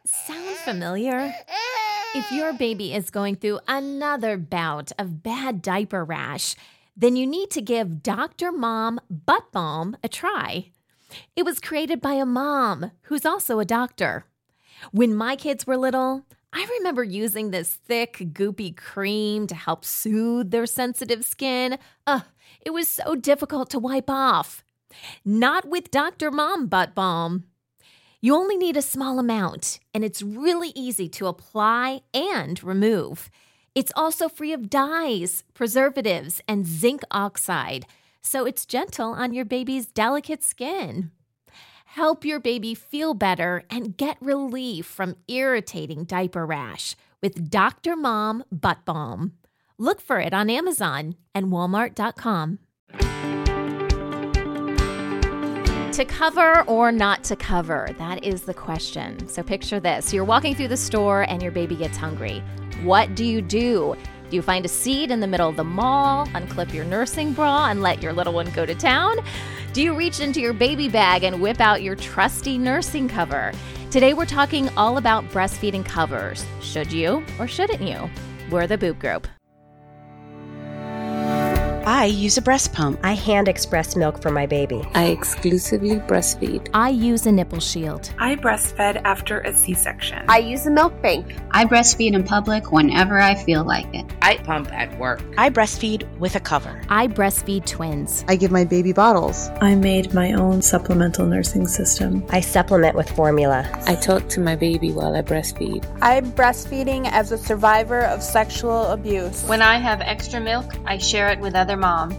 Sound familiar? If your baby is going through another bout of bad diaper rash, then you need to give Dr. Mom Butt Balm a try. It was created by a mom who's also a doctor. When my kids were little, I remember using this thick, goopy cream to help soothe their sensitive skin. It was so difficult to wipe off. Not with Dr. Mom Butt Balm. You only need a small amount, and it's really easy to apply and remove. It's also free of dyes, preservatives, and zinc oxide, so it's gentle on your baby's delicate skin. Help your baby feel better and get relief from irritating diaper rash with Dr. Mom Butt Balm. Look for it on Amazon and Walmart.com. To cover or not to cover? That is the question. So picture this. You're walking through the store and your baby gets hungry. What do? Do you find a seat in the middle of the mall, unclip your nursing bra, and let your little one go to town? Do you reach into your baby bag and whip out your trusty nursing cover? Today we're talking all about breastfeeding covers. Should you or shouldn't you? We're the Boob Group. I use a breast pump. I hand express milk for my baby. I exclusively breastfeed. I use a nipple shield. I breastfed after a C-section. I use a milk bank. I breastfeed in public whenever I feel like it. I pump at work. I breastfeed with a cover. I breastfeed twins. I give my baby bottles. I made my own supplemental nursing system. I supplement with formula. I talk to my baby while I breastfeed. I'm breastfeeding as a survivor of sexual abuse. When I have extra milk, I share it with other moms.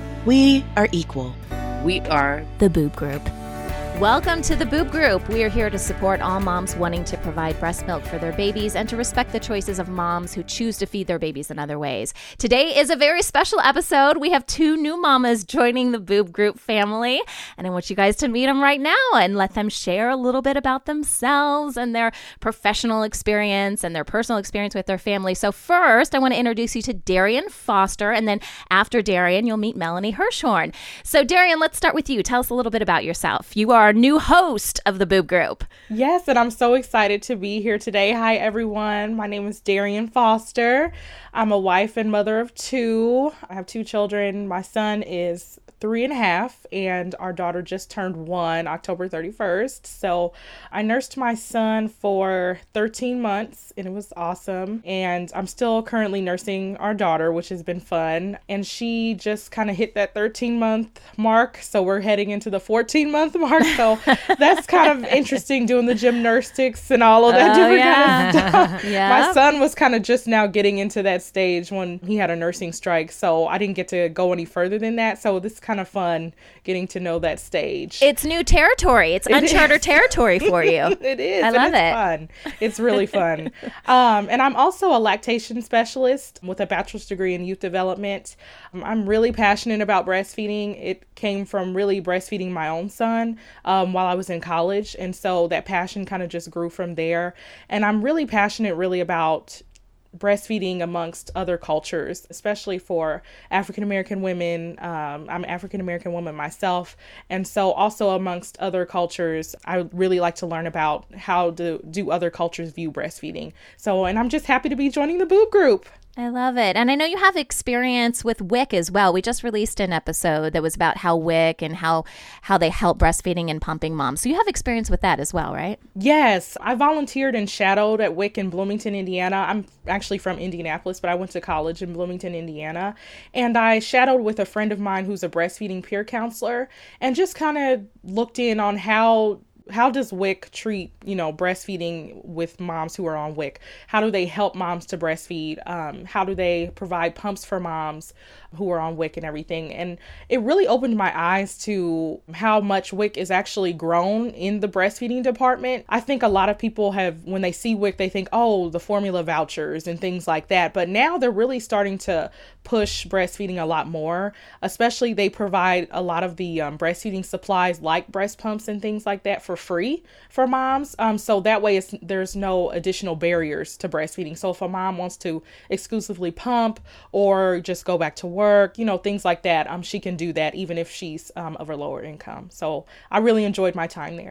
We are equal. We are the Boob Group. Welcome to the Boob Group. We are here to support all moms wanting to provide breast milk for their babies and to respect the choices of moms who choose to feed their babies in other ways. Today is a very special episode. We have two new mamas joining the Boob Group family, and I want you guys to meet them right now and let them share a little bit about themselves and their professional experience and their personal experience with their family. So first, I want to introduce you to Darian Foster, and then after Darian, you'll meet Melanie Hirschhorn. So Darian, let's start with you. Tell us a little bit about yourself. You are our new host of the Boob Group. Yes, and I'm so excited to be here today. Hi, everyone. My name is Darian Foster. I'm a wife and mother of two. I have two children. My son is 3.5, and our daughter just turned 1 October 31st. So I nursed my son for 13 months, and it was awesome. And I'm still currently nursing our daughter, which has been fun. And she just kind of hit that 13-month mark. So we're heading into the 14-month mark. So that's kind of interesting, doing the gymnastics and all of that kind of stuff. Yeah. My son was kind of just now getting into that stage when he had a nursing strike. So I didn't get to go any further than that. So this is kind of fun getting to know that stage. It's new territory. It's uncharted territory for you. It is. I love it. Fun. It's really fun. And I'm also a lactation specialist with a bachelor's degree in youth development. I'm really passionate about breastfeeding. It came from really breastfeeding my own son while I was in college. And so that passion kind of just grew from there. And I'm really passionate about breastfeeding amongst other cultures, especially for African-American women. I'm an African-American woman myself. And so also amongst other cultures, I would really like to learn about how do other cultures view breastfeeding. So, and I'm just happy to be joining the Boob Group. I love it. And I know you have experience with WIC as well. We just released an episode that was about how WIC and how they help breastfeeding and pumping moms. So you have experience with that as well, right? Yes. I volunteered and shadowed at WIC in Bloomington, Indiana. I'm actually from Indianapolis, but I went to college in Bloomington, Indiana. And I shadowed with a friend of mine who's a breastfeeding peer counselor and just kind of looked in on how does WIC treat, breastfeeding with moms who are on WIC? How do they help moms to breastfeed? How do they provide pumps for moms who are on WIC and everything? And it really opened my eyes to how much WIC is actually grown in the breastfeeding department. I think a lot of people when they see WIC, they think, oh, the formula vouchers and things like that. But now they're really starting to push breastfeeding a lot more. Especially they provide a lot of the breastfeeding supplies like breast pumps and things like that for free for moms. So that way there's no additional barriers to breastfeeding. So if a mom wants to exclusively pump or just go back to work, things like that, she can do that even if she's of a lower income. So I really enjoyed my time there.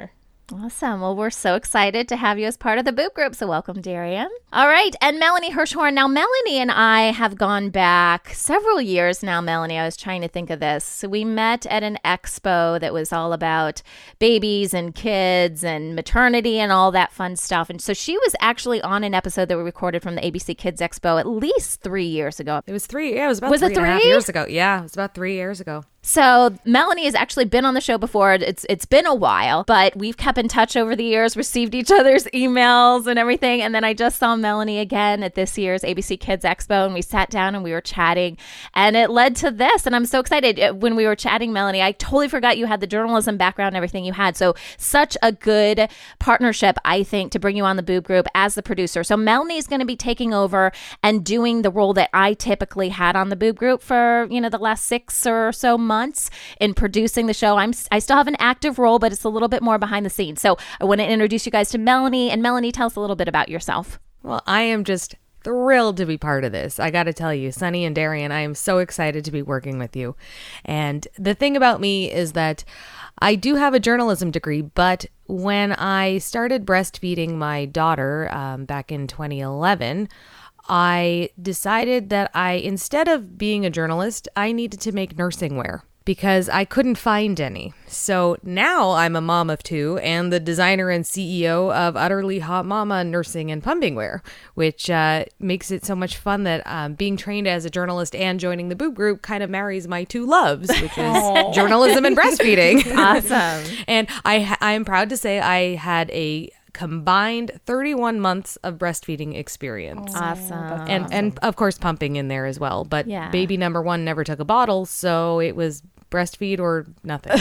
Awesome. Well, we're so excited to have you as part of the Boob Group. So welcome, Darian. All right. And Melanie Hirschhorn. Now, Melanie and I have gone back several years now, Melanie. I was trying to think of this. So we met at an expo that was all about babies and kids and maternity and all that fun stuff. And so she was actually on an episode that we recorded from the ABC Kids Expo at least 3 years ago. It was 3. Yeah, it was about 3.5 years ago. Yeah, it was about 3 years ago. So Melanie has actually been on the show before. It's been a while, but we've kept in touch over the years, received each other's emails and everything. And then I just saw Melanie again at this year's ABC Kids Expo, and we sat down and we were chatting, and it led to this. And I'm so excited. When we were chatting, Melanie, I totally forgot you had the journalism background and everything you had. So such a good partnership, I think, to bring you on the Boob Group as the producer. So Melanie is going to be taking over and doing the role that I typically had on the Boob Group for, the last 6 or so months in producing the show. I still have an active role, but it's a little bit more behind the scenes. So I want to introduce you guys to Melanie. And Melanie, tell us a little bit about yourself. Well, I am just thrilled to be part of this. I got to tell you, Sunny and Darian, I am so excited to be working with you. And the thing about me is that I do have a journalism degree, but when I started breastfeeding my daughter back in 2011, I decided that instead of being a journalist, I needed to make nursing wear because I couldn't find any. So now I'm a mom of 2 and the designer and CEO of Utterly Hot Mama Nursing and Pumping Wear, which makes it so much fun that being trained as a journalist and joining the Boob Group kind of marries my 2 loves, which is journalism and breastfeeding. Awesome. And I'm proud to say I had a combined 31 months of breastfeeding experience. Awesome. And of course pumping in there as well. But yeah. Baby number 1 never took a bottle, so it was breastfeed or nothing.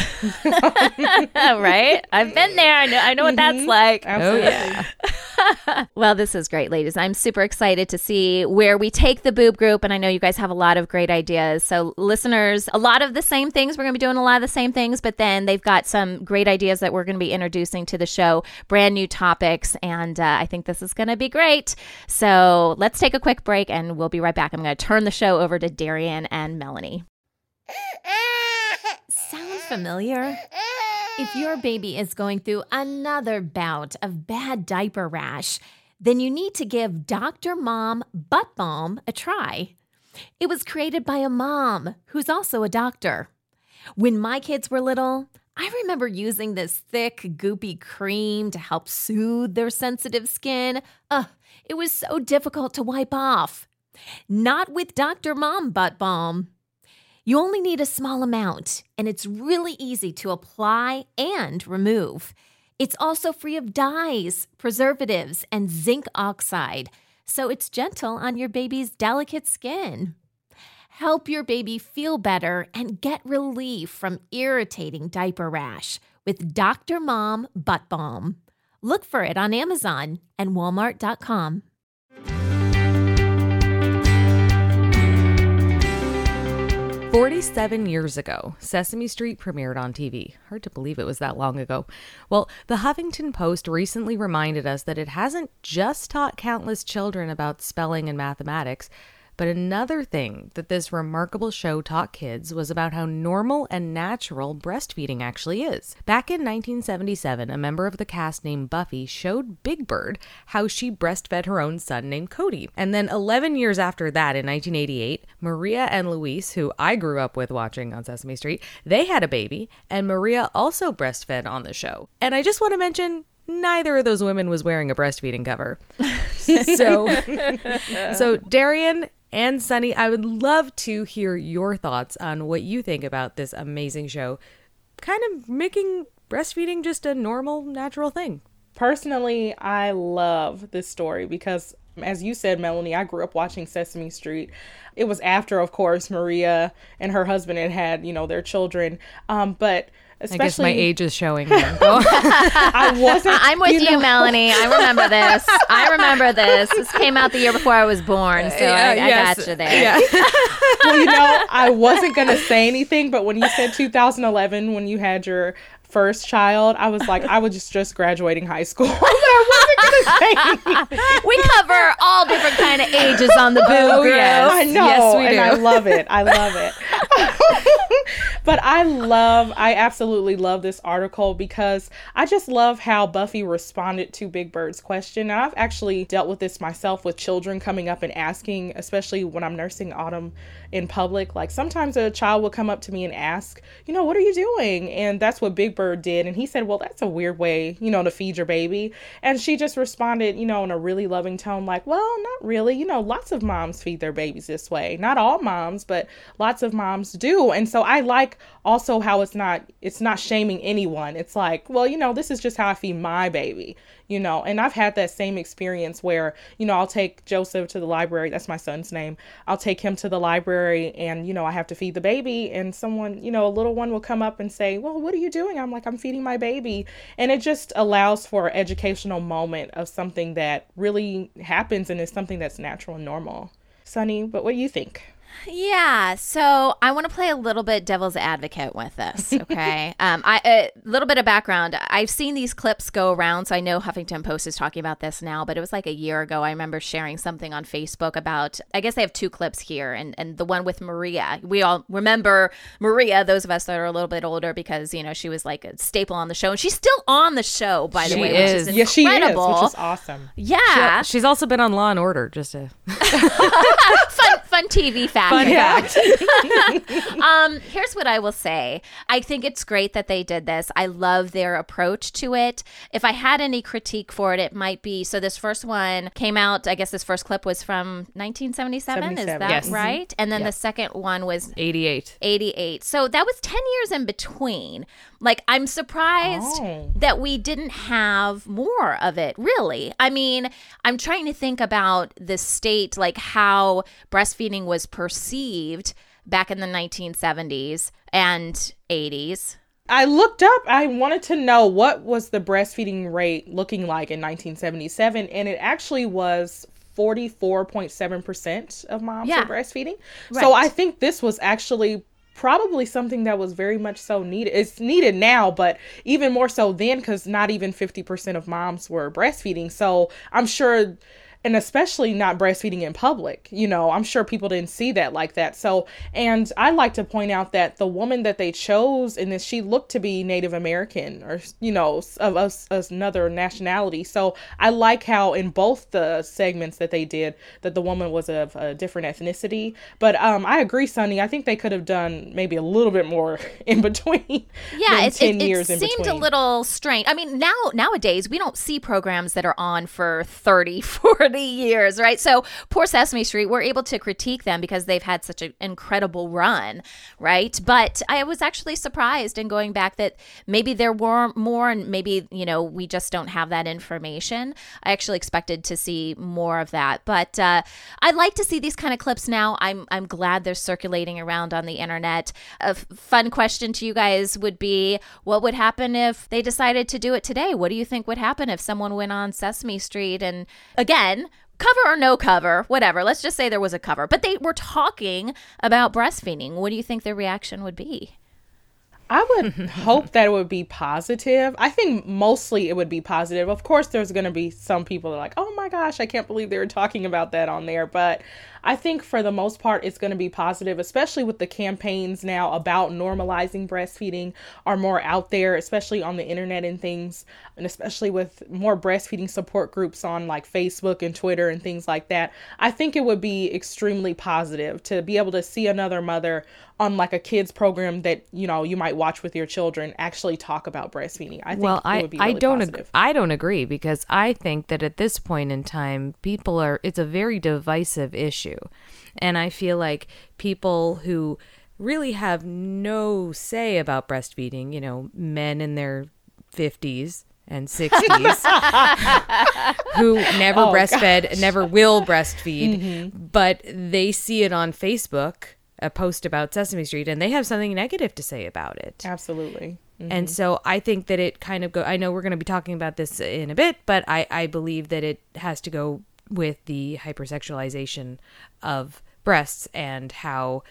Right? I've been there. I know what that's like. Absolutely. Oh, yeah. Well, this is great, ladies. I'm super excited to see where we take the Boob Group, and I know you guys have a lot of great ideas. So listeners, a lot of the same things. We're going to be doing a lot of the same things, but then they've got some great ideas that we're going to be introducing to the show, brand new topics, and I think this is going to be great. So let's take a quick break, and we'll be right back. I'm going to turn the show over to Darian and Melanie. Sound familiar? If your baby is going through another bout of bad diaper rash, then you need to give Dr. Mom Butt Balm a try. It was created by a mom who's also a doctor. When my kids were little, I remember using this thick, goopy cream to help soothe their sensitive skin. It was so difficult to wipe off. Not with Dr. Mom Butt Balm. You only need a small amount, and it's really easy to apply and remove. It's also free of dyes, preservatives, and zinc oxide, so it's gentle on your baby's delicate skin. Help your baby feel better and get relief from irritating diaper rash with Dr. Mom Butt Balm. Look for it on Amazon and Walmart.com. 47 years ago, Sesame Street premiered on TV. Hard to believe it was that long ago. Well, the Huffington Post recently reminded us that it hasn't just taught countless children about spelling and mathematics, but another thing that this remarkable show taught kids was about how normal and natural breastfeeding actually is. Back in 1977, a member of the cast named Buffy showed Big Bird how she breastfed her own son named Cody. And then 11 years after that, in 1988, Maria and Luis, who I grew up with watching on Sesame Street, they had a baby, and Maria also breastfed on the show. And I just want to mention, neither of those women was wearing a breastfeeding cover. So Darian and Sunny, I would love to hear your thoughts on what you think about this amazing show, kind of making breastfeeding just a normal, natural thing. Personally, I love this story because, as you said, Melanie, I grew up watching Sesame Street. It was after, of course, Maria and her husband had their children. But especially, I guess my age is showing. I'm with you, Melanie. I remember this. This came out the year before I was born, so I got you there. Yeah. Well, I wasn't going to say anything, but when you said 2011, when you had your first child, I was like, I was just graduating high school. I wasn't going to say anything. We cover all different kind of ages on the Boob Group. Yes, I know. Yes, we do. And I love it. But I absolutely love this article because I just love how Buffy responded to Big Bird's question. And I've actually dealt with this myself with children coming up and asking, especially when I'm nursing Autumn in public. Like sometimes a child will come up to me and ask, what are you doing? And that's what Big Bird did. And he said, well, that's a weird way, to feed your baby. And she just responded, in a really loving tone, like, well, not really. Lots of moms feed their babies this way. Not all moms, but lots of moms do. And so I like also how it's not shaming anyone. It's like, well, this is just how I feed my baby, and I've had that same experience where, I'll take Joseph to the library. That's my son's name. I'll take him to the library and, I have to feed the baby, and someone, a little one will come up and say, well, what are you doing? I'm like, I'm feeding my baby. And it just allows for an educational moment of something that really happens and is something that's natural and normal. Sunny, but what do you think? Yeah, so I want to play a little bit devil's advocate with this, okay? A little bit of background. I've seen these clips go around, so I know Huffington Post is talking about this now, but it was like a year ago. I remember sharing something on Facebook about, I guess they have two clips here, and the one with Maria. We all remember Maria, those of us that are a little bit older, because, she was like a staple on the show, and she's still on the show, by the way, which is incredible. Yeah, she is, which is awesome. Yeah. She's also been on Law and Order, just to... Fun TV fact. Fun fact. Here's what I will say. I think it's great that they did this. I love their approach to it. If I had any critique for it, it might be, so this first one came out, I guess this first clip was from 1977. Is that yes. right? And then the second one was 88. So that was 10 years in between. Like, I'm surprised that we didn't have more of it, really. I mean, I'm trying to think about the state, like how breastfeeding was perceived back in the 1970s and 80s. I looked up, I wanted to know what was the breastfeeding rate looking like in 1977, and it actually was 44.7% of moms were breastfeeding. Right. So I think this was actually probably something that was very much so needed. It's needed now, but even more so then, because not even 50% of moms were breastfeeding. So I'm sure, and especially not breastfeeding in public, I'm sure people didn't see that like that. So, and I like to point out that the woman that they chose in this, she looked to be Native American or, of another nationality. So I like how in both the segments that they did, that the woman was of a different ethnicity. But I agree, Sunny. I think they could have done maybe a little bit more in between. Yeah, it seemed a little strange. I mean, nowadays we don't see programs that are on for 30, 40 years, right? So poor Sesame Street, we're able to critique them because they've had such an incredible run, right? But I was actually surprised in going back that maybe there were more, and maybe, we just don't have that information. I actually expected to see more of that, but I like to see these kind of clips now. I'm glad they're circulating around on the internet. A fun question to you guys would be, what would happen if they decided to do it today? What do you think would happen if someone went on Sesame Street and, again, cover or no cover, whatever. Let's just say there was a cover, but they were talking about breastfeeding. What do you think their reaction would be? I would hope that it would be positive. I think mostly it would be positive. Of course, there's going to be some people that are like, oh my gosh, I can't believe they were talking about that on there. But I think for the most part, it's going to be positive, especially with the campaigns now about normalizing breastfeeding are more out there, especially on the internet and things, and especially with more breastfeeding support groups on like Facebook and Twitter and things like that. I think it would be extremely positive to be able to see another mother on like a kids program that, you might watch with your children actually talk about breastfeeding. I think it would be really positive. I don't agree, because I think that at this point in time, it's a very divisive issue. And I feel like people who really have no say about breastfeeding, men in their 50s and 60s who never breastfed, never will breastfeed, but they see it on Facebook, a post about Sesame Street, and they have something negative to say about it. Absolutely. And so I think that it kind of I know we're going to be talking about this in a bit, but I believe that it has to go with the hypersexualization of breasts and how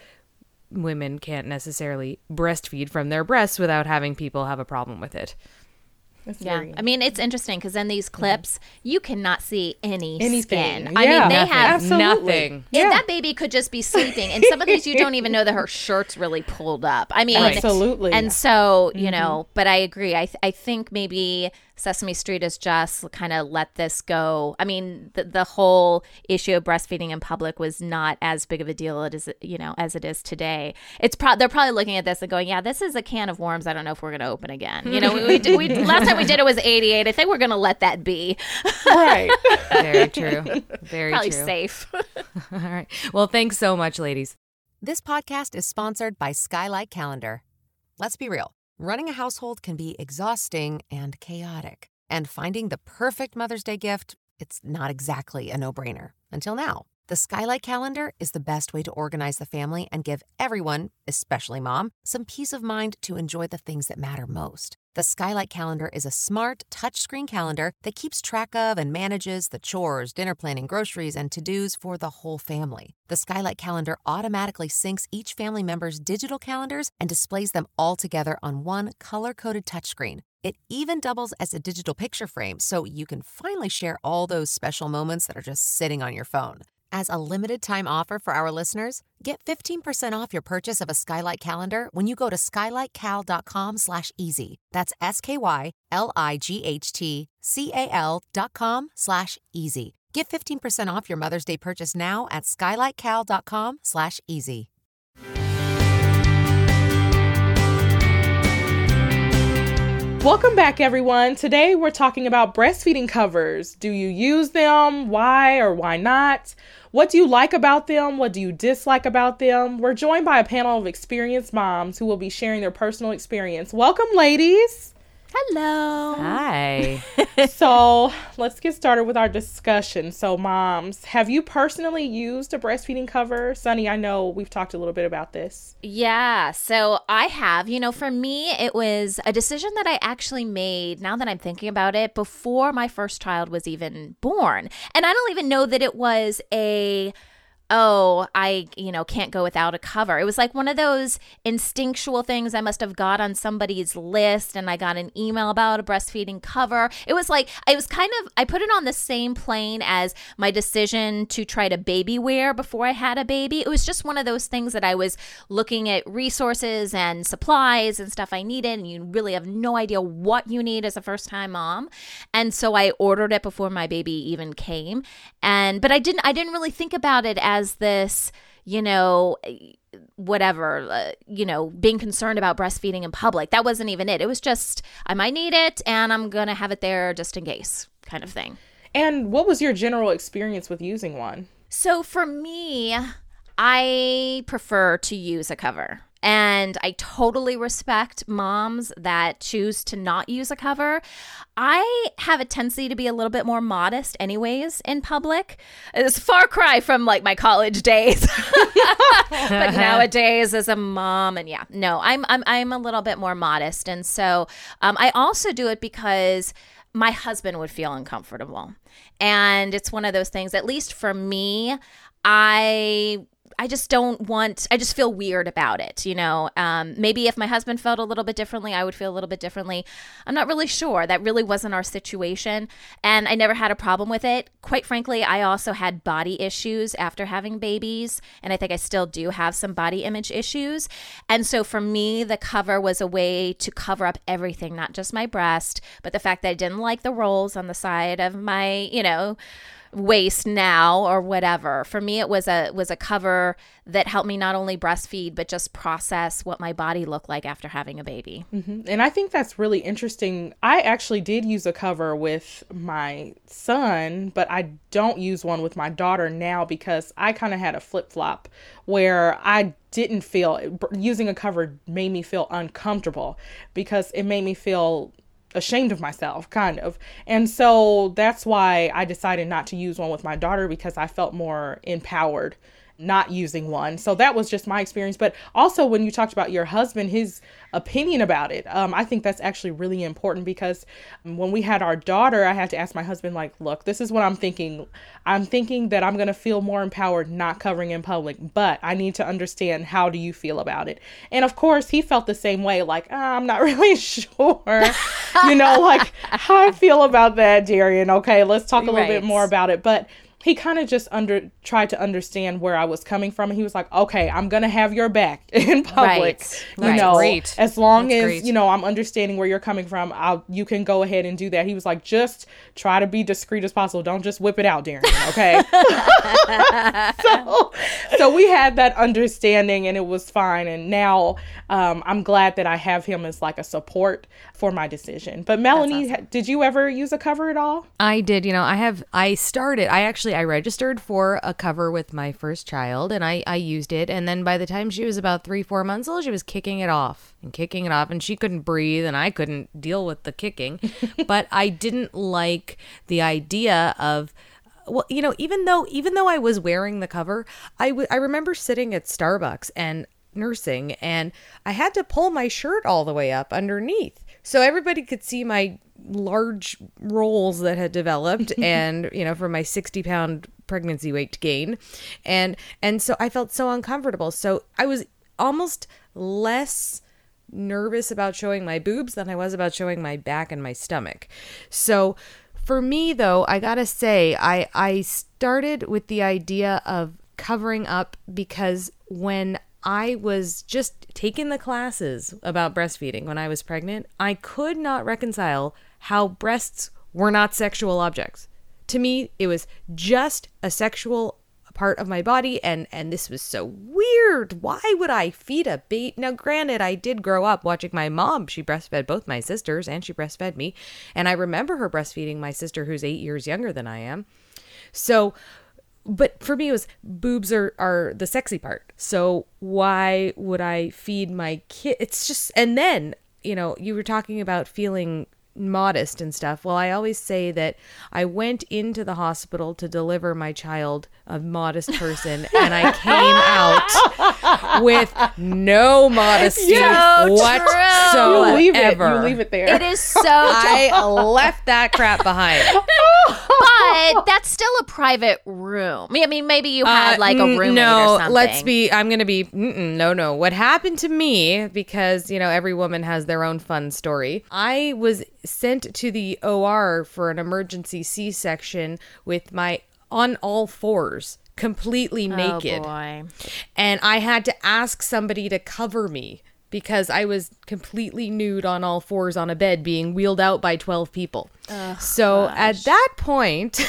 women can't necessarily breastfeed from their breasts without having people have a problem with it. I mean, it's interesting because in these clips, you cannot see anything. Skin. Yeah. I mean, they have nothing. And that baby could just be sleeping. And some of these, you don't even know that her shirt's really pulled up. I mean, absolutely. And so, you know, but I agree. I think maybe Sesame Street is just kind of let this go. I mean, the whole issue of breastfeeding in public was not as big of a deal as it is today. They're probably looking at this and going, yeah, this is a can of worms. I don't know if we're going to open again. You know, we last time we did it was 88. I think we're going to let that be. Right. Very true. Very probably true. Safe. All right. Well, thanks so much, ladies. This podcast is sponsored by Skylight Calendar. Let's be real. Running a household can be exhausting and chaotic. And finding the perfect Mother's Day gift, it's not exactly a no-brainer. Until now. The Skylight Calendar is the best way to organize the family and give everyone, especially mom, some peace of mind to enjoy the things that matter most. The Skylight Calendar is a smart, touchscreen calendar that keeps track of and manages the chores, dinner planning, groceries, and to-dos for the whole family. The Skylight Calendar automatically syncs each family member's digital calendars and displays them all together on one color-coded touchscreen. It even doubles as a digital picture frame, so you can finally share all those special moments that are just sitting on your phone. As a limited-time offer for our listeners, get 15% off your purchase of a Skylight Calendar when you go to skylightcal.com/easy. That's SKYLIGHTCAL.com/easy. Get 15% off your Mother's Day purchase now at skylightcal.com/easy. Welcome back, everyone. Today we're talking about breastfeeding covers. Do you use them? Why or why not? What do you like about them? What do you dislike about them? We're joined by a panel of experienced moms who will be sharing their personal experience. Welcome, ladies. Hello. Hi. So let's get started with our discussion. So moms, have you personally used a breastfeeding cover? Sunny, I know we've talked a little bit about this. Yeah, so I have. You know, for me, it was a decision that I actually made, now that I'm thinking about it, before my first child was even born. And I don't even know that it was I can't go without a cover. It was like one of those instinctual things I must have got on somebody's list, and I got an email about a breastfeeding cover. It was like, I put it on the same plane as my decision to try to baby wear before I had a baby. It was just one of those things that I was looking at resources and supplies and stuff I needed, and you really have no idea what you need as a first-time mom. And so I ordered it before my baby even came. But I didn't really think about it as this, being concerned about breastfeeding in public. That wasn't even it. It was just, I might need it and I'm going to have it there just in case kind of thing. And what was your general experience with using one? So for me, I prefer to use a cover. And I totally respect moms that choose to not use a cover. I have a tendency to be a little bit more modest anyways in public. It's a far cry from like my college days. But nowadays as a mom, and I'm a little bit more modest. And so I also do it because my husband would feel uncomfortable. And it's one of those things, at least for me, I just feel weird about it, maybe if my husband felt a little bit differently, I would feel a little bit differently. I'm not really sure. That really wasn't our situation. And I never had a problem with it. Quite frankly, I also had body issues after having babies. And I think I still do have some body image issues. And so for me, the cover was a way to cover up everything, not just my breast, but the fact that I didn't like the rolls on the side of my, waist now or whatever. For me, it was a cover that helped me not only breastfeed, but just process what my body looked like after having a baby. Mm-hmm. And I think that's really interesting. I actually did use a cover with my son, but I don't use one with my daughter now because I kind of had a flip-flop where I didn't feel, using a cover made me feel uncomfortable because it made me feel ashamed of myself, kind of. And so that's why I decided not to use one with my daughter, because I felt more empowered not using one. So that was just my experience. But also when you talked about your husband, his opinion about it, I think that's actually really important, because when we had our daughter, I had to ask my husband, like, look, this is what I'm thinking. I'm thinking that I'm going to feel more empowered not covering in public, but I need to understand, how do you feel about it? And of course, he felt the same way, like, I'm not really sure, like, how I feel about that, Darian. Okay, let's talk a little bit more about it. But he kind of just tried to understand where I was coming from. And he was like, okay, I'm going to have your back in public. Great. As long as, I'm understanding where you're coming from, you can go ahead and do that. He was like, just try to be discreet as possible. Don't just whip it out, Darren. Okay. so we had that understanding, and it was fine. And now I'm glad that I have him as like a support for my decision. But Melanie, did you ever use a cover at all? I did. I registered for a cover with my first child, and I used it. And then by the time she was about 3-4 months old, she was kicking it off, and she couldn't breathe, and I couldn't deal with the kicking. But I didn't like the idea of, well, even though I was wearing the cover, I remember sitting at Starbucks and nursing, and I had to pull my shirt all the way up underneath so everybody could see my large rolls that had developed and from my 60-pound pregnancy weight gain, and so I felt so uncomfortable. So I was almost less nervous about showing my boobs than I was about showing my back and my stomach. So for me, though, I gotta say, I started with the idea of covering up because when I was just taking the classes about breastfeeding when I was pregnant, I could not reconcile how breasts were not sexual objects. To me, it was just a sexual part of my body, and this was so weird. Why would I feed a baby? Now, granted, I did grow up watching my mom. She breastfed both my sisters, and she breastfed me, and I remember her breastfeeding my sister, who's 8 years younger than I am. So, but for me, it was boobs are the sexy part. So why would I feed my kid? It's just, and then, you were talking about feeling modest and stuff. Well, I always say that I went into the hospital to deliver my child, a modest person, and I came out with no modesty whatsoever. You leave it there. It is so I left that crap behind. But that's still a private room. I mean, maybe you had like a roommate or something. I'm going to be, no. What happened to me, because, every woman has their own fun story. I was sent to the OR for an emergency C-section with my on all fours, completely naked. Oh, boy. And I had to ask somebody to cover me because I was completely nude on all fours on a bed being wheeled out by 12 people. So at that point,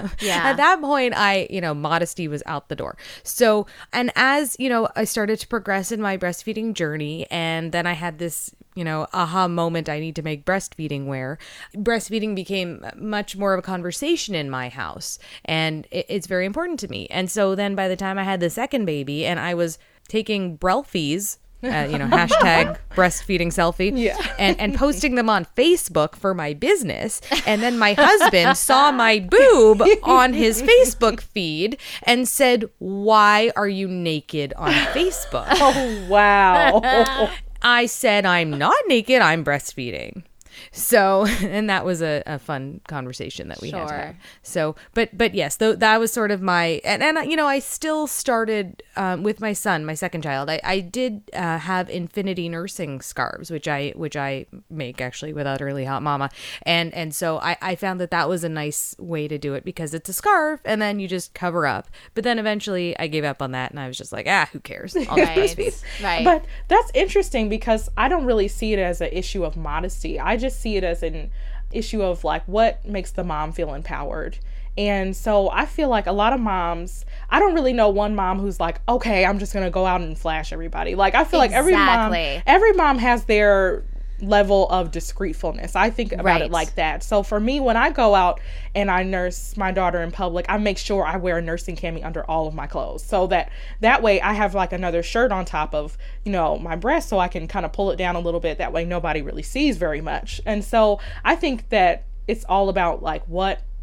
I, modesty was out the door. So, and as, I started to progress in my breastfeeding journey, and then I had this, aha moment, I need to make breastfeeding wear. Breastfeeding became much more of a conversation in my house, and it's very important to me. And so then by the time I had the second baby and I was taking Brelfies, hashtag breastfeeding selfie, and posting them on Facebook for my business. And then my husband saw my boob on his Facebook feed and said, "Why are you naked on Facebook?" Oh, wow. I said, "I'm not naked, I'm breastfeeding." So, and that was a fun conversation that we had to have. So, but yes, that was sort of my, and I still started with my son, my second child. I did have infinity nursing scarves, which I make actually with Utterly Hot Mama. And so I found that was a nice way to do it because it's a scarf and then you just cover up. But then eventually I gave up on that and I was just like, who cares? I'll just breastfeed. Right. But that's interesting because I don't really see it as an issue of modesty. I just see it as an issue of like what makes the mom feel empowered. And so I feel like a lot of moms, I don't really know one mom who's like, okay, I'm just gonna go out and flash everybody. Like I feel like every mom has their level of discreetfulness. I think about it like that. So for me, when I go out and I nurse my daughter in public, I make sure I wear a nursing cami under all of my clothes so that way I have like another shirt on top of, my breast so I can kind of pull it down a little bit. That way nobody really sees very much. And so I think that it's all about like what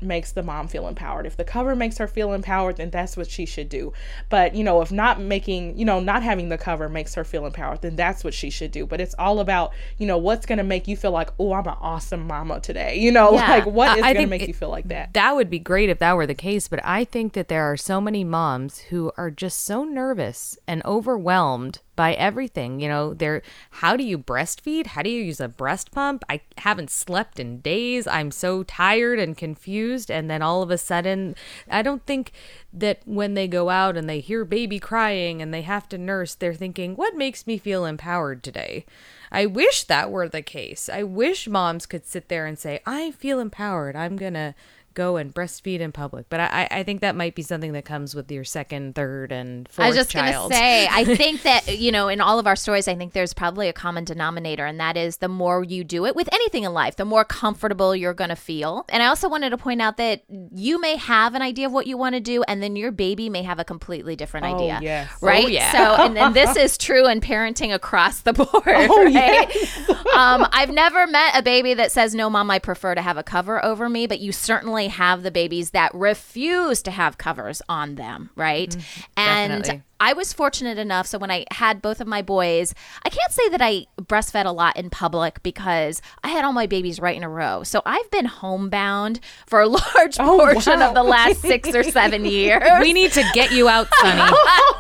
makes the mom feel empowered. If the cover makes her feel empowered, then that's what she should do. But, if not having the cover makes her feel empowered, then that's what she should do. But it's all about, what's going to make you feel like, oh, I'm an awesome mama today. Like what is going to make you feel like that? That would be great if that were the case. But I think that there are so many moms who are just so nervous and overwhelmed by everything. How do you breastfeed? How do you use a breast pump? I haven't slept in days. I'm so tired and confused. And then all of a sudden, I don't think that when they go out and they hear baby crying and they have to nurse, they're thinking, what makes me feel empowered today? I wish that were the case. I wish moms could sit there and say, I feel empowered. I'm going to go and breastfeed in public. But I think that might be something that comes with your second, third, and fourth child. I was just going to say, I think that, in all of our stories, I think there's probably a common denominator, and that is the more you do it with anything in life, the more comfortable you're going to feel. And I also wanted to point out that you may have an idea of what you want to do, and then your baby may have a completely different idea. Yes. Right? Oh, yeah. So, and this is true in parenting across the board. Oh, right? yes. I've never met a baby that says, no, mom, I prefer to have a cover over me, but you certainly have the babies that refuse to have covers on them, right? And definitely. I was fortunate enough, so when I had both of my boys, I can't say that I breastfed a lot in public because I had all my babies right in a row. So I've been homebound for a large portion of the last 6 or 7 years. We need to get you out, Sunny.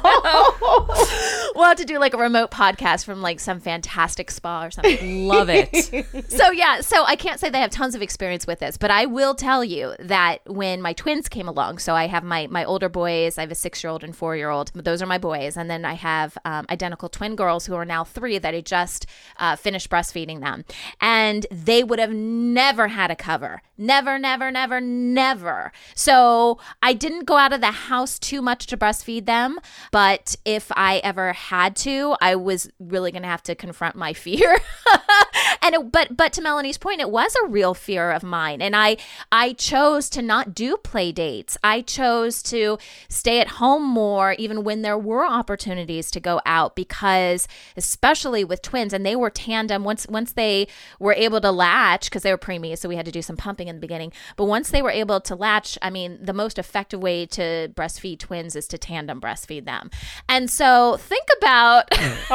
We'll have to do like a remote podcast from like some fantastic spa or something. Love it. So I can't say that I have tons of experience with this, but I will tell you that when my twins came along, so I have my older boys, I have a 6-year-old and 4-year-old. Those are my boys. And then I have identical twin girls who are now 3 that I just finished breastfeeding them. And they would have never had a cover. Never, never, never, never. So I didn't go out of the house too much to breastfeed them. But if I ever had to, I was really going to have to confront my fear. But to Melanie's point, it was a real fear of mine. And I chose to not do play dates. I chose to stay at home more, even when there were opportunities to go out, because especially with twins, and they were tandem, once they were able to latch, because they were preemie, so we had to do some pumping in the beginning. But once they were able to latch, I mean, the most effective way to breastfeed twins is to tandem breastfeed them. And so think about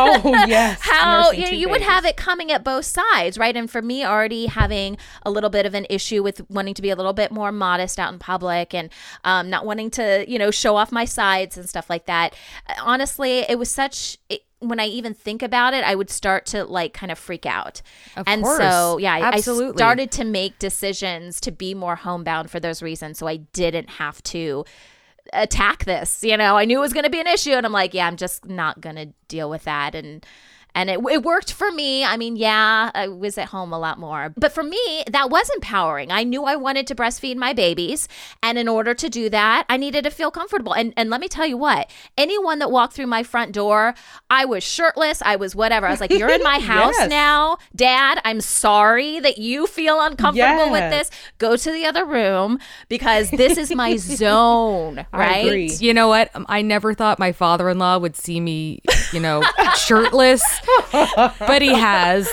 how you would have it coming at both sides, right? And for me, already having a little bit of an issue with wanting to be a little bit more modest out in public and not wanting to, show off my sides and stuff like that. Honestly, it was when I even think about it, I would start to like kind of freak out. Of and course. so, yeah, Absolutely. I started to make decisions to be more homebound for those reasons. So I didn't have to attack this. I knew it was going to be an issue, and I'm like, yeah, I'm just not going to deal with that. And it worked for me. I mean, yeah, I was at home a lot more. But for me, that was empowering. I knew I wanted to breastfeed my babies. And in order to do that, I needed to feel comfortable. And let me tell you what, anyone that walked through my front door, I was shirtless. I was whatever. I was like, you're in my house now, Dad. I'm sorry that you feel uncomfortable with this. Go to the other room because this is my zone, right? I agree. You know what? I never thought my father-in-law would see me, shirtless. But he has.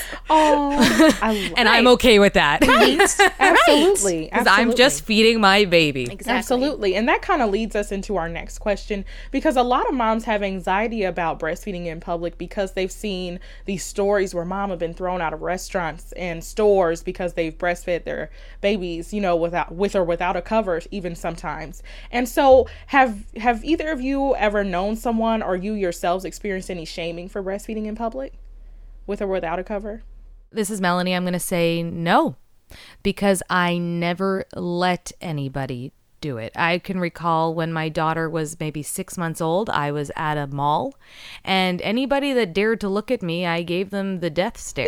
And I'm okay with that. Right. Absolutely. Because I'm just feeding my baby. Exactly. Absolutely. And that kind of leads us into our next question, because a lot of moms have anxiety about breastfeeding in public because they've seen these stories where mom have been thrown out of restaurants and stores because they've breastfed their babies, with or without a cover, even sometimes. And so have either of you ever known someone or you yourselves experienced any shaming for breastfeeding in public, with or without a cover? This is Melanie. I'm going to say no, because I never let anybody do it. I can recall when my daughter was maybe 6 months old, I was at a mall, and anybody that dared to look at me, I gave them the death stare.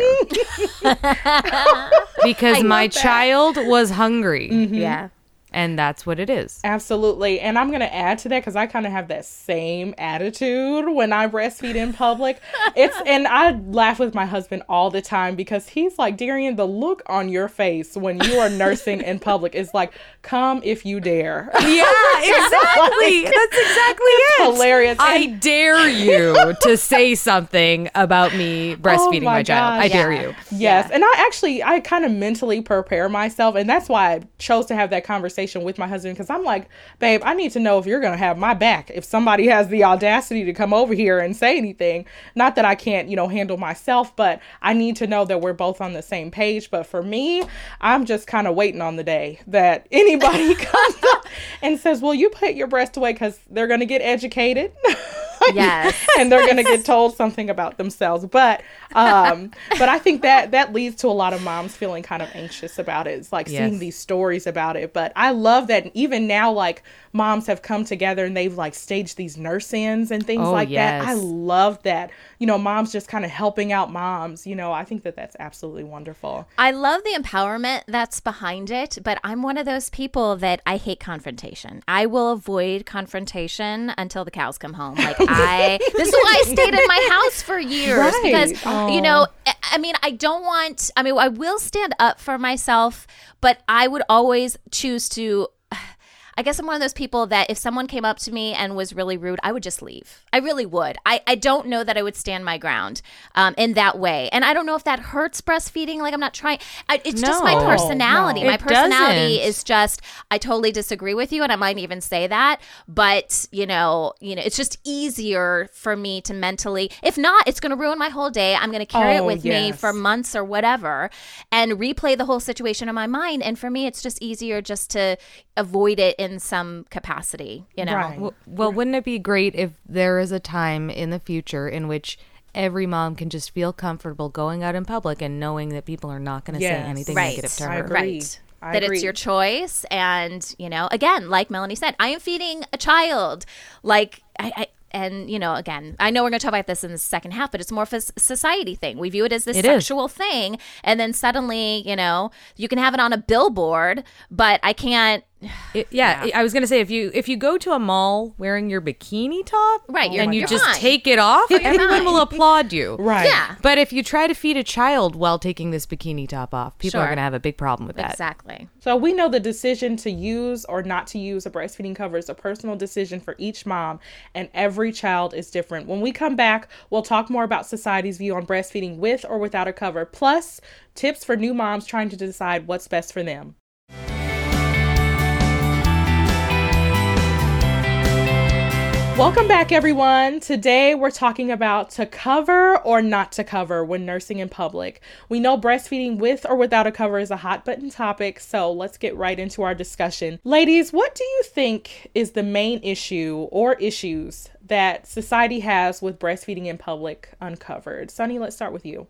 Because my child was hungry. Mm-hmm. Yeah. And that's what it is. Absolutely. And I'm going to add to that because I kind of have that same attitude when I breastfeed in public. And I laugh with my husband all the time because he's like, Darian, the look on your face when you are nursing in public is like, come if you dare. Yeah, exactly. That's exactly it. Hilarious. I dare you to say something about me breastfeeding my child. I dare you. Yes. Yeah. And I kind of mentally prepare myself. And that's why I chose to have that conversation conversation with my husband because I'm like, babe, I need to know if you're going to have my back. If somebody has the audacity to come over here and say anything, not that I can't, handle myself, but I need to know that we're both on the same page. But for me, I'm just kind of waiting on the day that anybody comes up and says, well, you put your breast away, because they're going to get educated. Yes. And they're going to get told something about themselves. But I think that leads to a lot of moms feeling kind of anxious about it. It's like seeing these stories about it. But I love that even now, like, moms have come together and they've like staged these nurse-ins and things that. I love that. Moms just kind of helping out moms. I think that that's absolutely wonderful. I love the empowerment that's behind it, but I'm one of those people that I hate confrontation. I will avoid confrontation until the cows come home. Like this is why I stayed in my house for years, because I will stand up for myself, but I would always choose to. I guess I'm one of those people that if someone came up to me and was really rude, I would just leave. I really would. I don't know that I would stand my ground in that way. And I don't know if that hurts breastfeeding. Like, I'm not trying. It's just my personality. My personality is just, I totally disagree with you. And I might even say that. But, it's just easier for me to mentally, if not, it's going to ruin my whole day. I'm going to carry it with me for months or whatever and replay the whole situation in my mind. And for me, it's just easier just to avoid it in some capacity, Right. Well, wouldn't it be great if there is a time in the future in which every mom can just feel comfortable going out in public and knowing that people are not going to say anything negative to her? I agree. Right. That it's your choice. And, again, like Melanie said, I am feeding a child. Like, again, I know we're going to talk about this in the second half, but it's more of a society thing. We view it as this sexual thing. And then suddenly, you can have it on a billboard, but I can't. I was gonna say if you go to a mall wearing your bikini top, right, and you just fine. take it off, everyone will applaud you, right? Yeah. But if you try to feed a child while taking this bikini top off, people are gonna have a big problem with that. Exactly. So we know the decision to use or not to use a breastfeeding cover is a personal decision for each mom, and every child is different. When we come back, we'll talk more about society's view on breastfeeding with or without a cover, plus tips for new moms trying to decide what's best for them. Welcome back, everyone. Today, we're talking about to cover or not to cover when nursing in public. We know breastfeeding with or without a cover is a hot button topic, so let's get right into our discussion. Ladies, what do you think is the main issue or issues that society has with breastfeeding in public uncovered? Sunny, let's start with you.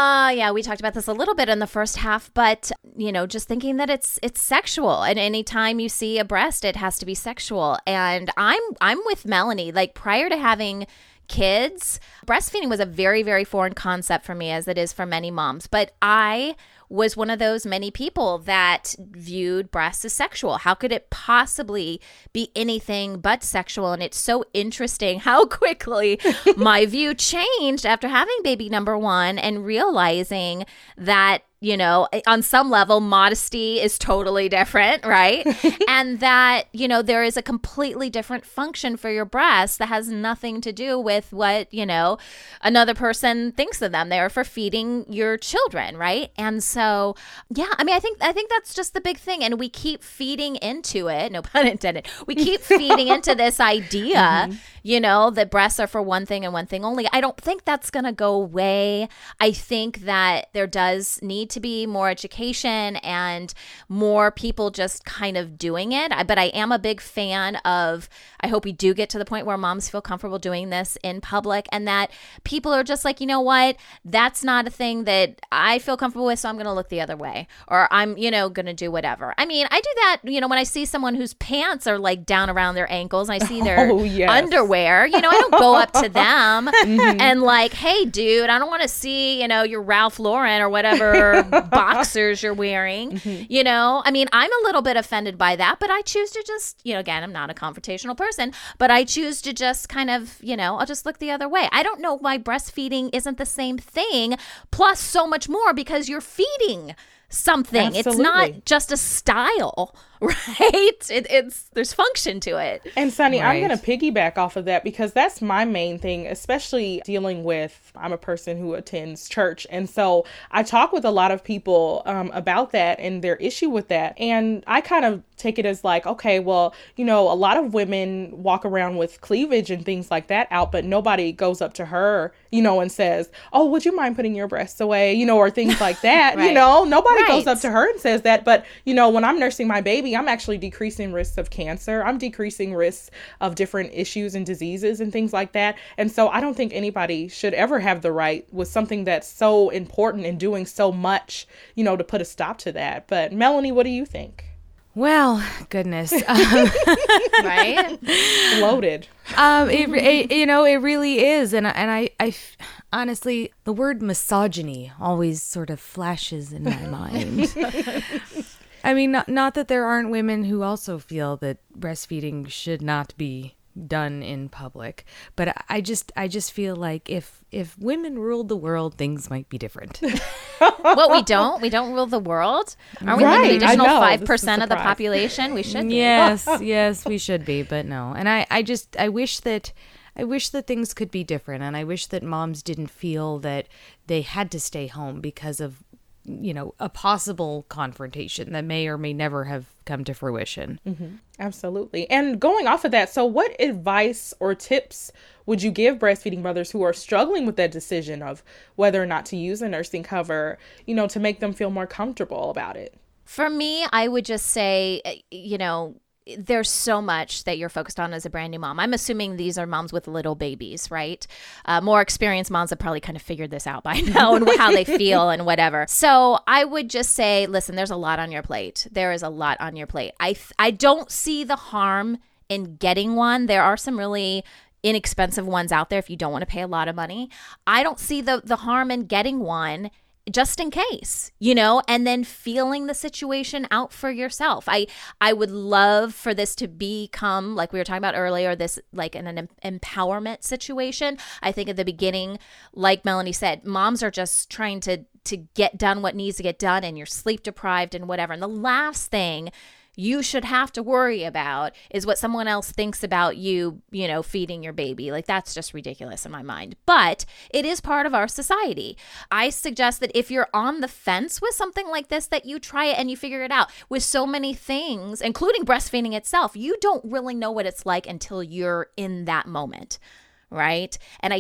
We talked about this a little bit in the first half, but just thinking that it's sexual, and anytime you see a breast, it has to be sexual. And I'm with Melanie. Like, prior to having kids, breastfeeding was a very, very foreign concept for me, as it is for many moms. But I was one of those many people that viewed breasts as sexual. How could it possibly be anything but sexual? And it's so interesting how quickly my view changed after having baby number one and realizing that, on some level, modesty is totally different, right? And that, there is a completely different function for your breasts that has nothing to do with what, another person thinks of them. They are for feeding your children, right? And so, I think that's just the big thing. And we keep feeding into it, no pun intended. We keep feeding into this idea, that breasts are for one thing and one thing only. I don't think that's going to go away. I think that there does need to be more education and more people just kind of doing it. But I am a big fan of, I hope we do get to the point where moms feel comfortable doing this in public, and that people are just like, you know what, that's not a thing that I feel comfortable with, so I'm going to look the other way, or I'm, going to do whatever. I mean, I do that, when I see someone whose pants are like down around their ankles and I see their underwear, I don't go up to them and like, hey, dude, I don't want to see, your Ralph Lauren or whatever boxers you're wearing. I mean, I'm a little bit offended by that, but I choose to just, again, I'm not a confrontational person, but I choose to just kind of, I'll just look the other way. I don't know why breastfeeding isn't the same thing, plus so much more, because you're feeding something. Absolutely. It's not just a style, right? There's function to it. And Sunny, Right. I'm going to piggyback off of that because that's my main thing, especially dealing with, I'm a person who attends church. And so I talk with a lot of people about that and their issue with that. And I kind of take it as like, okay, well, you know, a lot of women walk around with cleavage and things like that out, but nobody goes up to her, you know, and says, oh, would you mind putting your breasts away, you know, or things like that. Right. You know, nobody Right. goes up to her and says that. But, you know, when I'm nursing my baby, I'm actually decreasing risks of cancer. I'm decreasing risks of different issues and diseases and things like that. And so I don't think anybody should ever have the right with something that's so important and doing so much, you know, to put a stop to that. But Melanie, what do you think? Well, goodness. Right? Loaded. It really is. And I honestly, the word misogyny always sort of flashes in my mind. I mean, not that there aren't women who also feel that breastfeeding should not be done in public, but I just feel like if women ruled the world, things might be different. What, we don't rule the world? Aren't we like Right, the additional I know. This is a 5% of the surprise. population? We should be. Yes, we should be, but no. And I wish that things could be different, and I wish that moms didn't feel that they had to stay home because of, you know, a possible confrontation that may or may never have come to fruition. Mm-hmm. Absolutely. And going off of that, so what advice or tips would you give breastfeeding mothers who are struggling with that decision of whether or not to use a nursing cover, you know, to make them feel more comfortable about it? For me, I would just say, you know, there's so much that you're focused on as a brand new mom. I'm assuming these are moms with little babies, right? More experienced moms have probably kind of figured this out by now and how they feel and whatever. So I would just say, listen, there's a lot on your plate. There is a lot on your plate. I don't see the harm in getting one. There are some really inexpensive ones out there if you don't want to pay a lot of money. I don't see the harm in getting one just in case, you know, and then feeling the situation out for yourself. I would love for this to become, like we were talking about earlier, this like an empowerment situation. I think at the beginning, like Melanie said, moms are just trying to get done what needs to get done, and you're sleep deprived and whatever. And the last thing you should have to worry about is what someone else thinks about you, you know, feeding your baby. Like, that's just ridiculous in my mind. But it is part of our society. I suggest that if you're on the fence with something like this, that you try it and you figure it out. With so many things, including breastfeeding itself, you don't really know what it's like until you're in that moment. Right.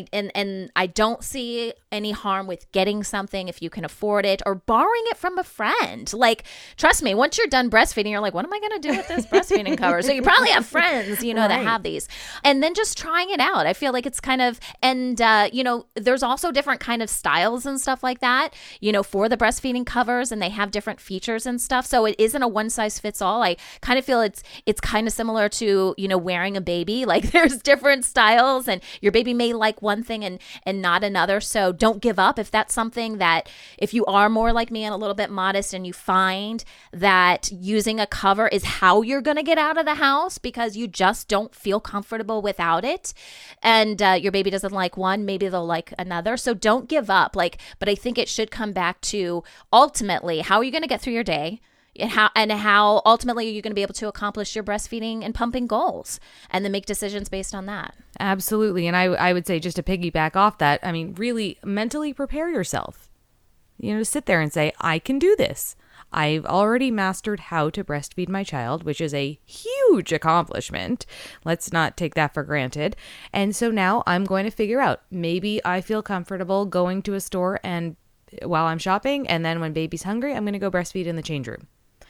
And I don't see any harm with getting something if you can afford it, or borrowing it from a friend. Like, trust me, once you're done breastfeeding, you're like, what am I going to do with this breastfeeding cover? So you probably have friends, you know, that have these, and then just trying it out. I feel like it's kind of, and, you know, there's also different kind of styles and stuff like that, you know, for the breastfeeding covers, and they have different features and stuff. So it isn't a one size fits all. I kind of feel it's kind of similar to, you know, wearing a baby. Like, there's different styles, and your baby may like one thing and not another. So don't give up if that's something that, if you are more like me and a little bit modest, and you find that using a cover is how you're going to get out of the house because you just don't feel comfortable without it, and your baby doesn't like one, maybe they'll like another. So don't give up. But I think it should come back to, ultimately, how are you going to get through your day? And how ultimately are you going to be able to accomplish your breastfeeding and pumping goals, and then make decisions based on that. Absolutely. And I would say, just to piggyback off that, I mean, really mentally prepare yourself, you know, sit there and say, I can do this. I've already mastered how to breastfeed my child, which is a huge accomplishment. Let's not take that for granted. And so now I'm going to figure out, maybe I feel comfortable going to a store and while I'm shopping, and then when baby's hungry, I'm going to go breastfeed in the change room.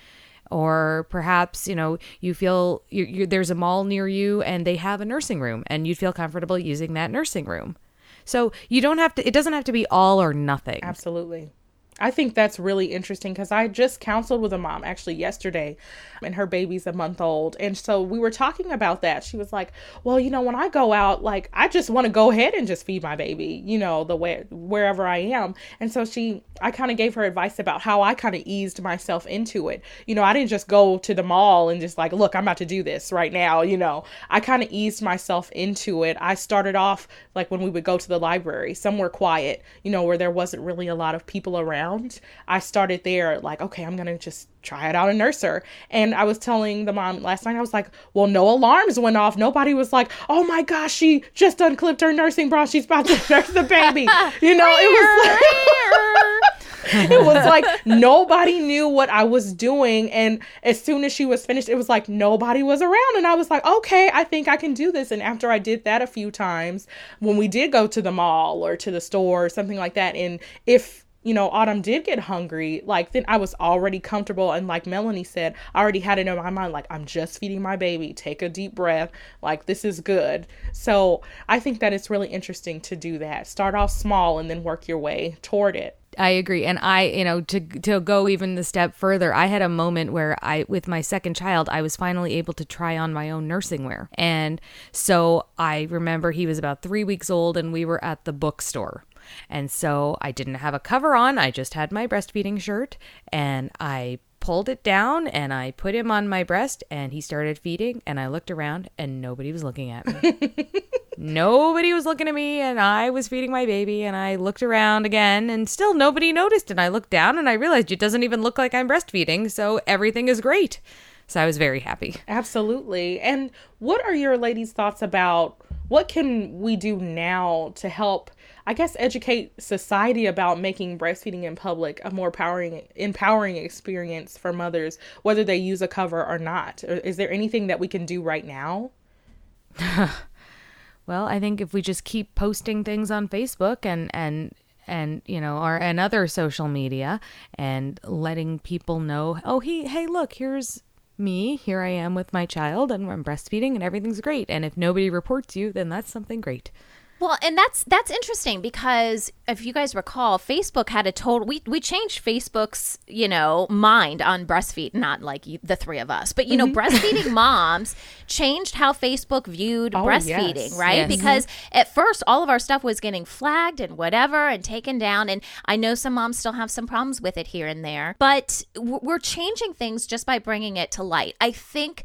Or perhaps, you know, you feel there's a mall near you and they have a nursing room, and you'd feel comfortable using that nursing room. So you don't have to, it doesn't have to be all or nothing. Absolutely. I think that's really interesting because I just counseled with a mom actually yesterday, and her baby's a month old. And so we were talking about that. She was like, well, you know, when I go out, like, I just want to go ahead and just feed my baby, you know, the way, wherever I am. And so I kind of gave her advice about how I kind of eased myself into it. You know, I didn't just go to the mall and just like, look, I'm about to do this right now. You know, I kind of eased myself into it. I started off like when we would go to the library, somewhere quiet, you know, where there wasn't really a lot of people around. around, I started there like, okay, I'm going to just try it out and nurse her. And I was telling the mom last night, I was like, well, no alarms went off. Nobody was like, oh my gosh, she just unclipped her nursing bra. She's about to nurse the baby. You know, it was like nobody knew what I was doing. And as soon as she was finished, it was like nobody was around. And I was like, okay, I think I can do this. And after I did that a few times, when we did go to the mall or to the store or something like that, and if Autumn did get hungry, like, then I was already comfortable. And like Melanie said, I already had it in my mind, like, I'm just feeding my baby. Take a deep breath. Like, this is good. So I think that it's really interesting to do that. Start off small and then work your way toward it. I agree. And to go even a step further, I had a moment where with my second child, I was finally able to try on my own nursing wear. And so I remember he was about 3 weeks old and we were at the bookstore. And so I didn't have a cover on. I just had my breastfeeding shirt and I pulled it down and I put him on my breast and he started feeding and I looked around and nobody was looking at me. Nobody was looking at me and I was feeding my baby and I looked around again and still nobody noticed. And I looked down and I realized it doesn't even look like I'm breastfeeding. So everything is great. So I was very happy. Absolutely. And what are your ladies' thoughts about what can we do now to help, I guess, educate society about making breastfeeding in public a more empowering experience for mothers, whether they use a cover or not? Is there anything that we can do right now? Well, I think if we just keep posting things on Facebook and other social media and letting people know, oh, hey, look, here's me. Here I am with my child and I'm breastfeeding and everything's great. And if nobody reports you, then that's something great. Well, and that's interesting because if you guys recall, Facebook had a total, we changed Facebook's, mind on breastfeed, not like the three of us, but, breastfeeding moms changed how Facebook viewed breastfeeding, yes, right? Yes. Because at first all of our stuff was getting flagged and whatever and taken down. And I know some moms still have some problems with it here and there, but we're changing things just by bringing it to light. I think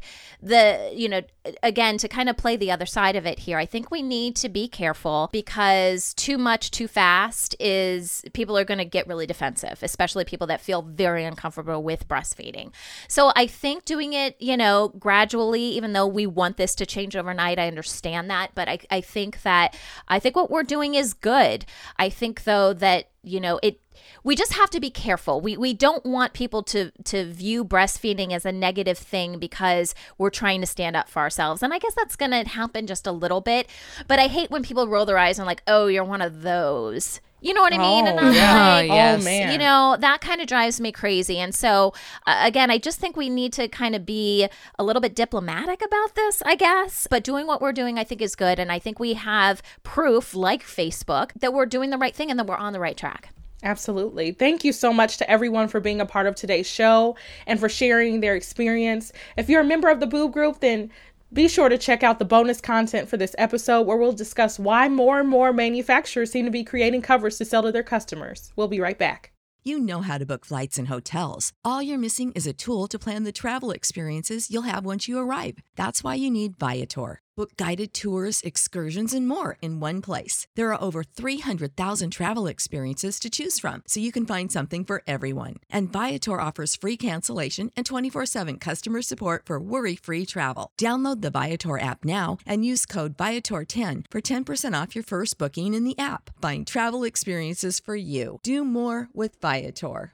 again, to kind of play the other side of it here, I think we need to be careful because too much too fast is people are going to get really defensive, especially people that feel very uncomfortable with breastfeeding. So I think doing it, gradually, even though we want this to change overnight, I understand that. But I think what we're doing is good. I think, though, that, we just have to be careful. We don't want people to view breastfeeding as a negative thing because we're trying to stand up for ourselves. And I guess that's going to happen just a little bit. But I hate when people roll their eyes and like, oh, you're one of those. You know what I mean? And I'm like, yes. Oh, man. That kind of drives me crazy. And so, again, I just think we need to kind of be a little bit diplomatic about this, I guess. But doing what we're doing, I think, is good. And I think we have proof, like Facebook, that we're doing the right thing and that we're on the right track. Absolutely. Thank you so much to everyone for being a part of today's show and for sharing their experience. If you're a member of the Boob Group, then be sure to check out the bonus content for this episode where we'll discuss why more and more manufacturers seem to be creating covers to sell to their customers. We'll be right back. You know how to book flights and hotels. All you're missing is a tool to plan the travel experiences you'll have once you arrive. That's why you need Viator. Book guided tours, excursions, and more in one place. There are over 300,000 travel experiences to choose from, so you can find something for everyone. And Viator offers free cancellation and 24/7 customer support for worry-free travel. Download the Viator app now and use code Viator10 for 10% off your first booking in the app. Find travel experiences for you. Do more with Viator.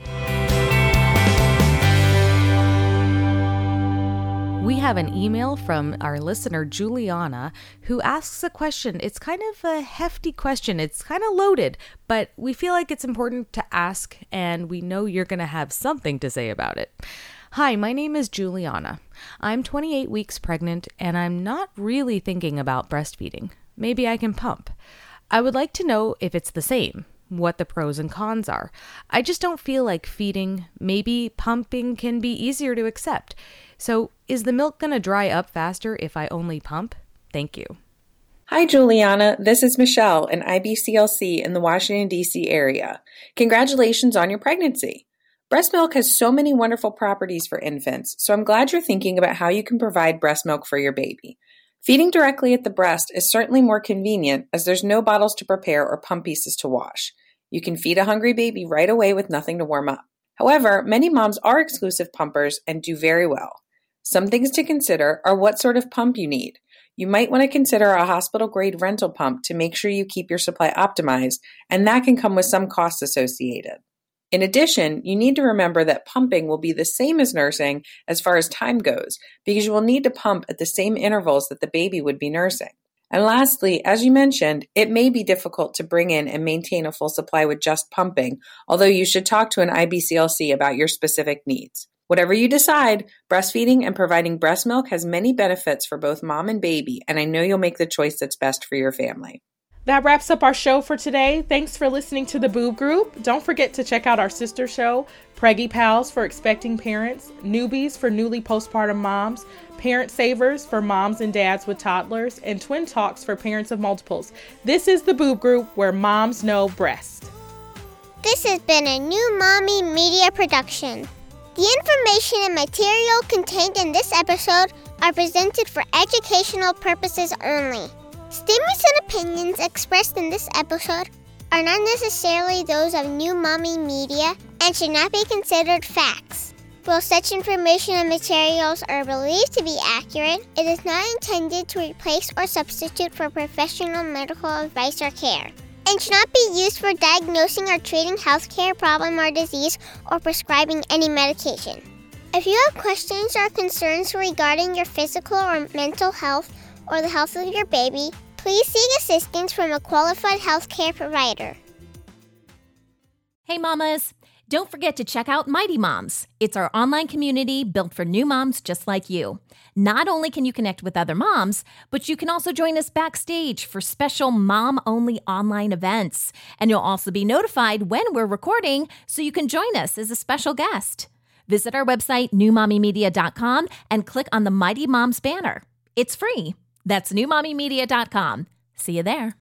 We have an email from our listener, Juliana, who asks a question. It's kind of a hefty question. It's kind of loaded, but we feel like it's important to ask, and we know you're going to have something to say about it. Hi, my name is Juliana. I'm 28 weeks pregnant, and I'm not really thinking about breastfeeding. Maybe I can pump. I would like to know if it's the same, what the pros and cons are. I just don't feel like feeding. Maybe pumping can be easier to accept. So is the milk going to dry up faster if I only pump? Thank you. Hi, Juliana. This is Michelle, an IBCLC in the Washington, D.C. area. Congratulations on your pregnancy. Breast milk has so many wonderful properties for infants, so I'm glad you're thinking about how you can provide breast milk for your baby. Feeding directly at the breast is certainly more convenient as there's no bottles to prepare or pump pieces to wash. You can feed a hungry baby right away with nothing to warm up. However, many moms are exclusive pumpers and do very well. Some things to consider are what sort of pump you need. You might want to consider a hospital-grade rental pump to make sure you keep your supply optimized, and that can come with some costs associated. In addition, you need to remember that pumping will be the same as nursing as far as time goes, because you will need to pump at the same intervals that the baby would be nursing. And lastly, as you mentioned, it may be difficult to bring in and maintain a full supply with just pumping, although you should talk to an IBCLC about your specific needs. Whatever you decide, breastfeeding and providing breast milk has many benefits for both mom and baby, and I know you'll make the choice that's best for your family. That wraps up our show for today. Thanks for listening to the Boob Group. Don't forget to check out our sister show, Preggy Pals for expecting parents, Newbies for newly postpartum moms, Parent Savers for moms and dads with toddlers, and Twin Talks for parents of multiples. This is the Boob Group, where moms know breast. This has been a New Mommy Media production. The information and material contained in this episode are presented for educational purposes only. Statements and opinions expressed in this episode are not necessarily those of New Mommy Media and should not be considered facts. While such information and materials are believed to be accurate, it is not intended to replace or substitute for professional medical advice or care, and should not be used for diagnosing or treating healthcare problem or disease or prescribing any medication. If you have questions or concerns regarding your physical or mental health or the health of your baby, please seek assistance from a qualified healthcare provider. Hey mamas, don't forget to check out Mighty Moms. It's our online community built for new moms just like you. Not only can you connect with other moms, but you can also join us backstage for special mom-only online events. And you'll also be notified when we're recording so you can join us as a special guest. Visit our website, newmommymedia.com, and click on the Mighty Moms banner. It's free. That's newmommymedia.com. See you there.